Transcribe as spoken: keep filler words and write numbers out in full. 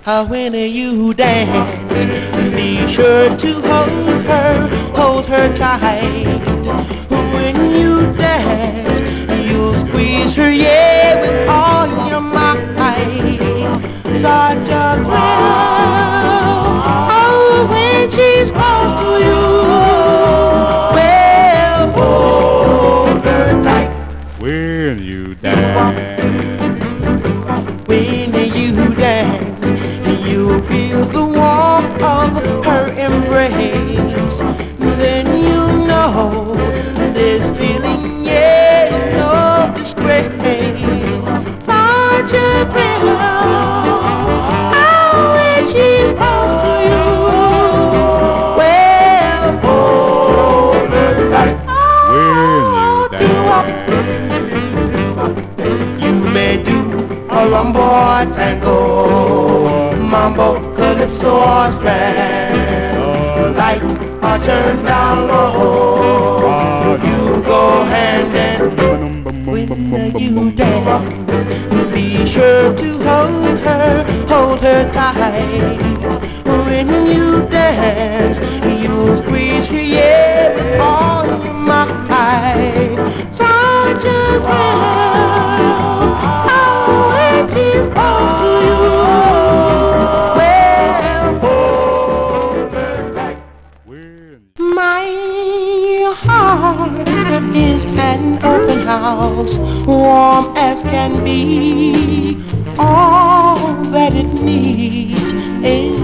Uh, when you dance, be sure to hold her, hold her tight. When you dance, you'll squeeze her, yeah, with all your might. Such a thrill, oh, when she's close to you. Well, hold her tight. When you dance, when you dance, you feel the warmth of her embrace. Then you know this feeling, yeah, is no disgrace. Such a thrill, oh, when she's close to you. Well, hold her tight. when you dance, You may do a rumbo or tango, mambo, calypso or strand. Lights are turned down low. You go hand in hand when you dance. Be sure to hold her, hold her tight. When you dance, you'll squeeze her, yeah, with all your might. Such a thrill, oh, when she's close to you. Well, hold her tight. when My heart is an open house, warm as can be. All that it needs is